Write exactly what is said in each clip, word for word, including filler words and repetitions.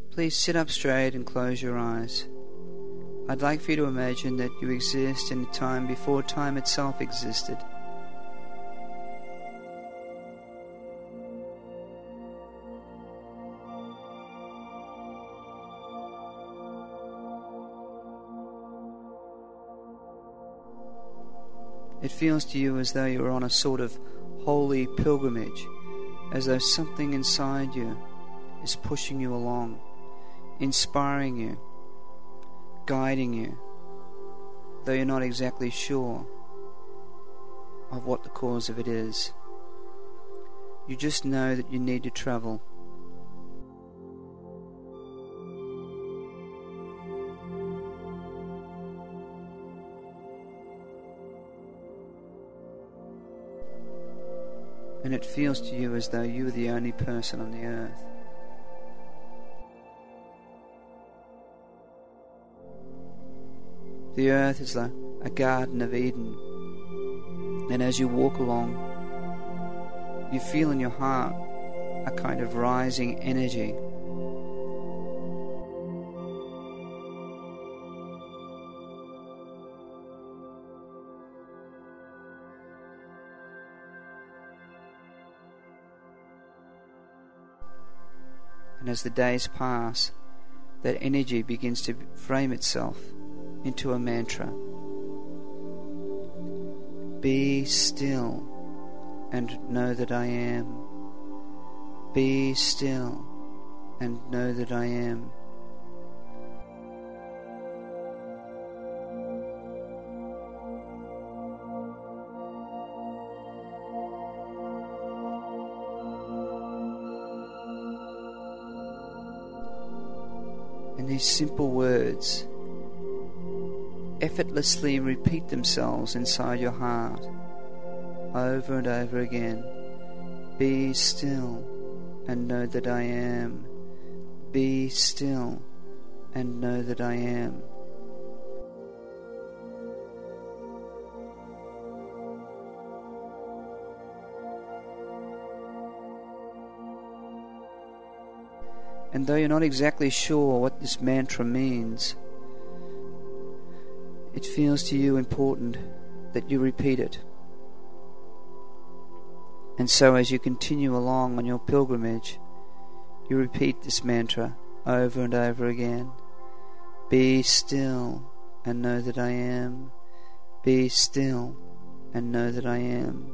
Please sit up straight and close your eyes. I'd like for you to imagine that you exist in a time before time itself existed. It feels to you as though you are on a sort of holy pilgrimage, as though something inside you is pushing you along, inspiring you, guiding you, though you're not exactly sure of what the cause of it is. You just know that you need to travel. And it feels to you as though you are the only person on the earth. The earth is like a Garden of Eden, and as you walk along, you feel in your heart a kind of rising energy. And as the days pass, that energy begins to frame itself into a mantra. Be still and know that I am. Be still and know that I am. And these simple words effortlessly repeat themselves inside your heart over and over again. Be still and know that I am. Be still and know that I am. And though you're not exactly sure what this mantra means, it feels to you important that you repeat it. And so as you continue along on your pilgrimage, you repeat this mantra over and over again. Be still and know that I am. Be still and know that I am.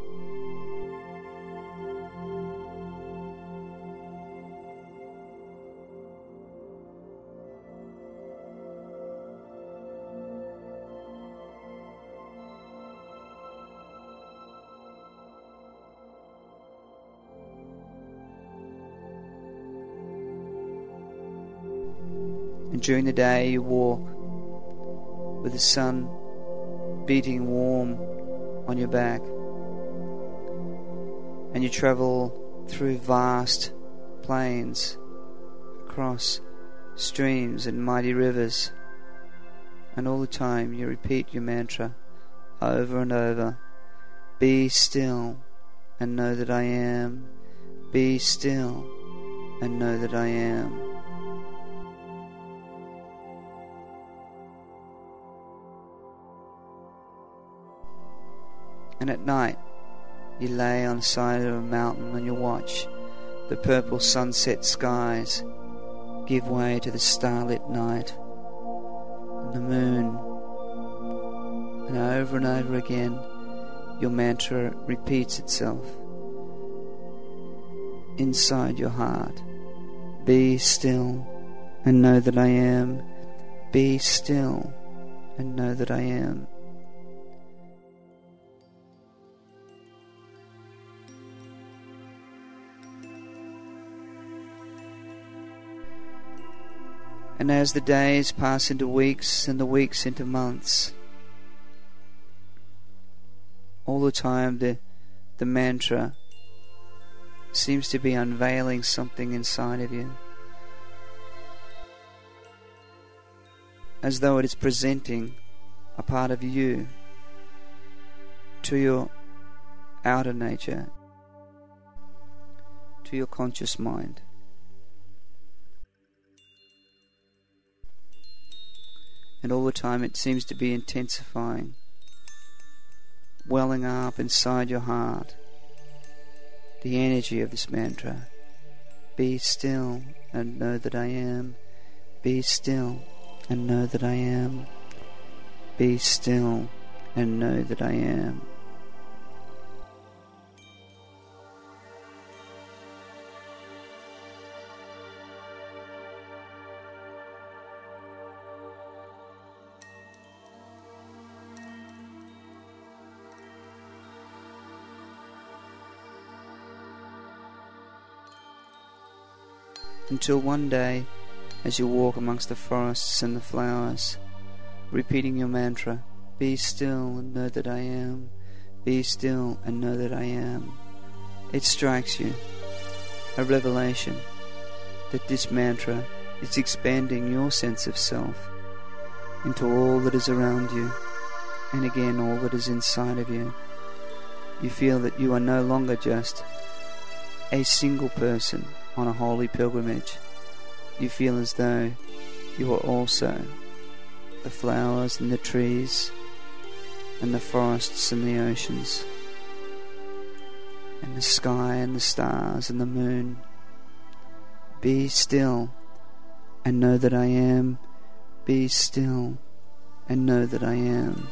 And during the day you walk with the sun beating warm on your back, and you travel through vast plains, across streams and mighty rivers, and all the time you repeat your mantra over and over. Be still and know that I am. Be still and know that I am. And at night, you lay on the side of a mountain and you watch the purple sunset skies give way to the starlit night and the moon. And over and over again, your mantra repeats itself inside your heart. Be still and know that I am. Be still and know that I am. And as the days pass into weeks and the weeks into months, all the time the, the mantra seems to be unveiling something inside of you, as though it is presenting a part of you to your outer nature, to your conscious mind. And all the time it seems to be intensifying, welling up inside your heart. The energy of this mantra. Be still and know that I am. Be still and know that I am. Be still and know that I am. Until one day, as you walk amongst the forests and the flowers, repeating your mantra, be still and know that I am, be still and know that I am, it strikes you, a revelation, that this mantra is expanding your sense of self into all that is around you, and again all that is inside of you. You feel that you are no longer just a single person on a holy pilgrimage. You feel as though you are also the flowers and the trees and the forests and the oceans and the sky and the stars and the moon. Be still and know that I am. Be still and know that I am.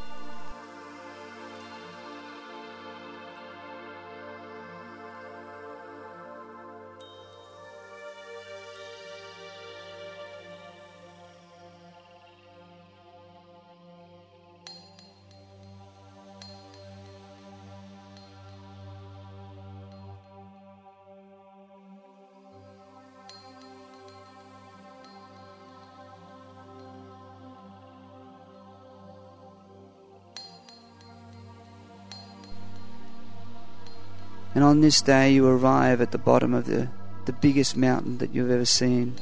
And on this day you arrive at the bottom of the, the biggest mountain that you've ever seen.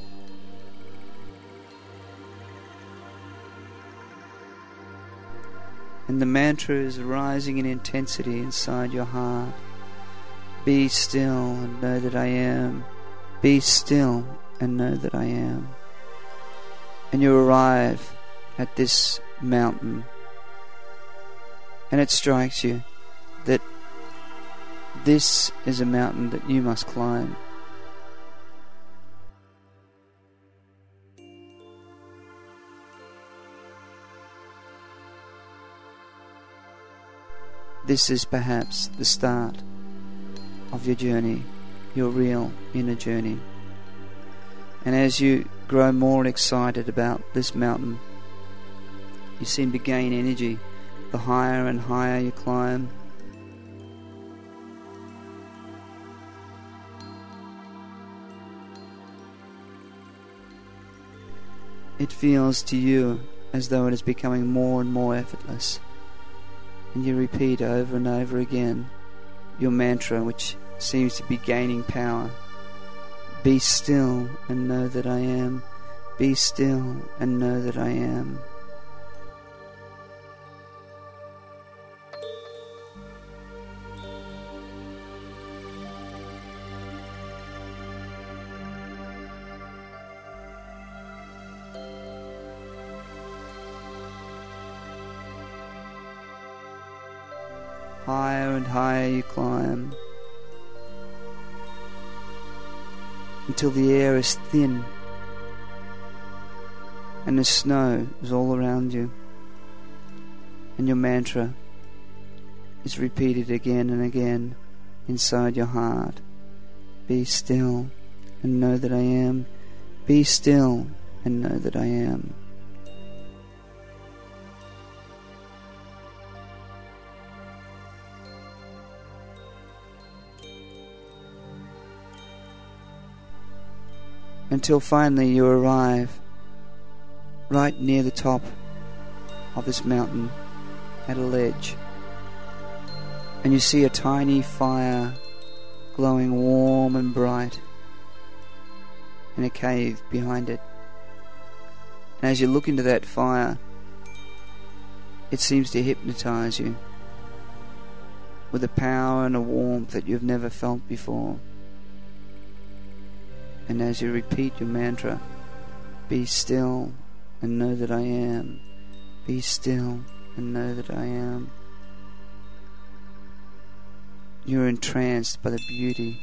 And the mantra is rising in intensity inside your heart. Be still and know that I am. Be still and know that I am. And you arrive at this mountain. And it strikes you that this is a mountain that you must climb. This is perhaps the start of your journey, your real inner journey. And as you grow more excited about this mountain, you seem to gain energy. The higher and higher you climb, it feels to you as though it is becoming more and more effortless. And you repeat over and over again your mantra, which seems to be gaining power. Be still and know that I am. Be still and know that I am. Higher and higher you climb, until the air is thin and the snow is all around you, and your mantra is repeated again and again inside your heart. Be still and know that I am. Be still and know that I am. Until finally you arrive right near the top of this mountain at a ledge, and you see a tiny fire glowing warm and bright in a cave behind it. And as you look into that fire, it seems to hypnotize you with a power and a warmth that you've never felt before. And as you repeat your mantra, be still and know that I am. Be still and know that I am. You're entranced by the beauty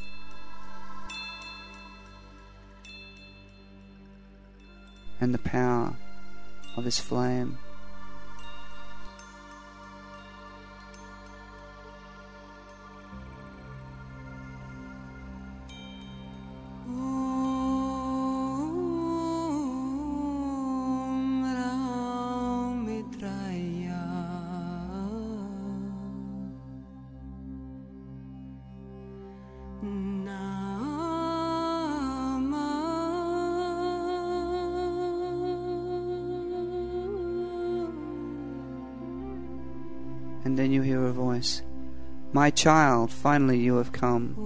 and the power of His flame. And then you hear a voice, "My child, finally you have come."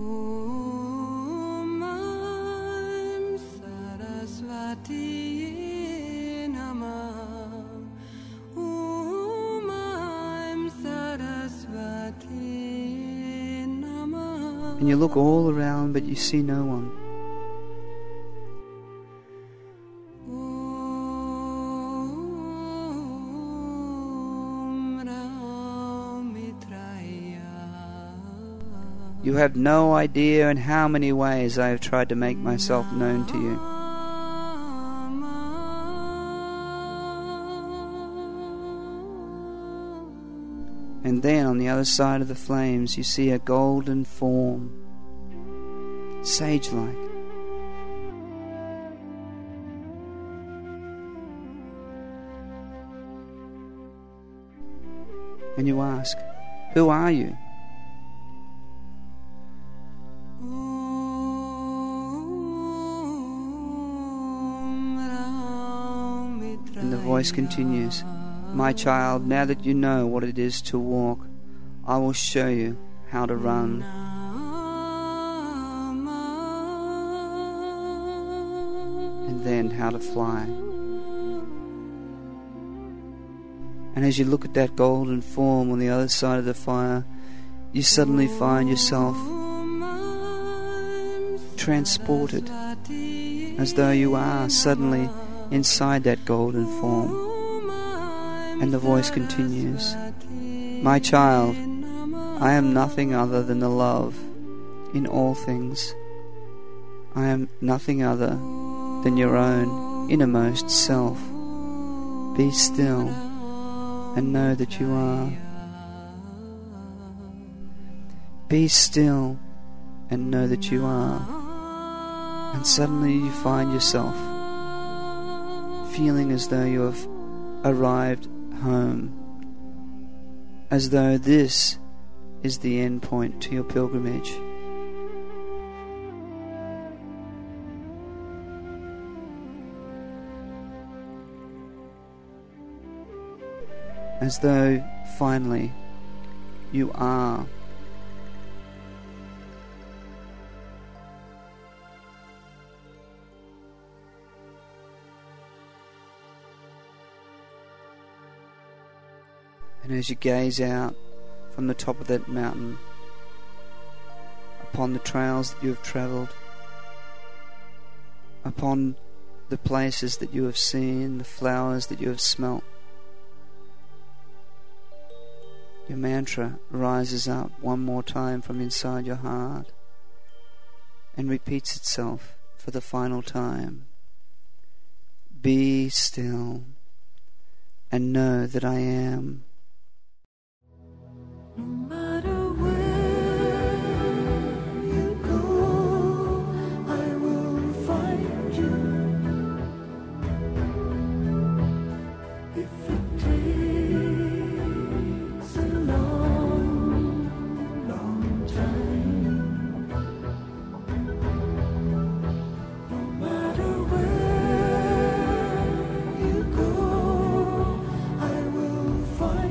And you look all around, but you see no one. You have no idea in how many ways I have tried to make myself known to you. And then on the other side of the flames you see a golden form, sage-like. And you ask, "Who are you?" And the voice continues, "My child, now that you know what it is to walk, I will show you how to run." And then how to fly. And as you look at that golden form on the other side of the fire, you suddenly find yourself transported, as though you are suddenly inside that golden form. And the voice continues, "My child, I am nothing other than the love in all things. I am nothing other than your own innermost self. Be still and know that you are. Be still and know that you are." And suddenly you find yourself feeling as though you have arrived home, as though this is the end point to your pilgrimage. As though finally you are. And as you gaze out from the top of that mountain upon the trails that you have travelled, upon the places that you have seen, the flowers that you have smelt, your mantra rises up one more time from inside your heart and repeats itself for the final time. Be still and know that I am. No matter where you go, I will find you. If it takes a long, long time. No matter where you go, I will find you.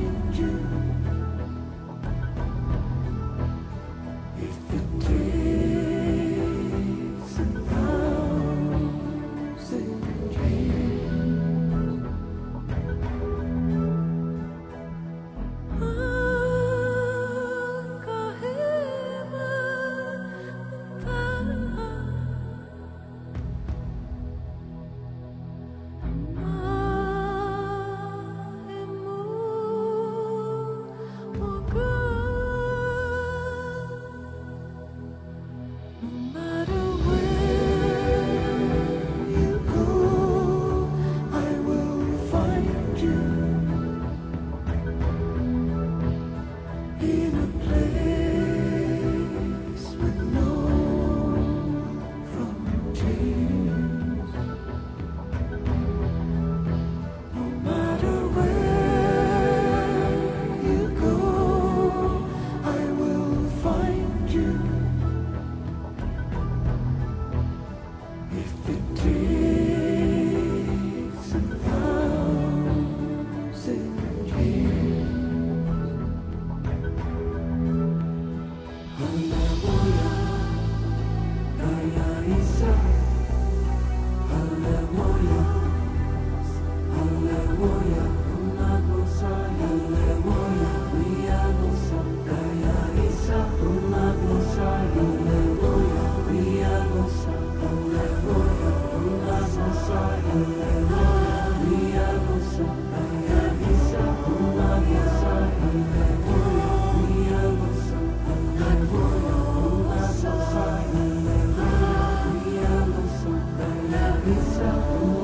myself away.